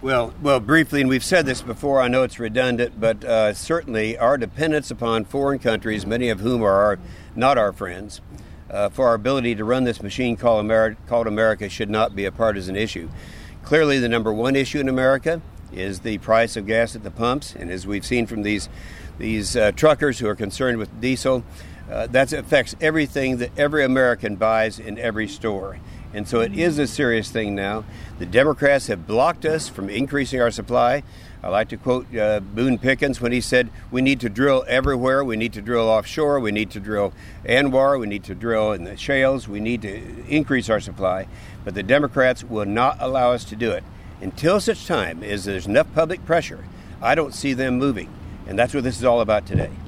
Well, briefly, and we've said this before, I know it's redundant, but certainly our dependence upon foreign countries, many of whom are not our friends, for our ability to run this machine called America should not be a partisan issue. Clearly, the number one issue in America is the price of gas at the pumps, and as we've seen from these truckers who are concerned with diesel, that affects everything that every American buys in every store. And so it is a serious thing now. The Democrats have blocked us from increasing our supply. I like to quote Boone Pickens when he said, we need to drill everywhere. We need to drill offshore. We need to drill ANWR. We need to drill in the shales. We need to increase our supply. But the Democrats will not allow us to do it. Until such time as there's enough public pressure, I don't see them moving. And that's what this is all about today.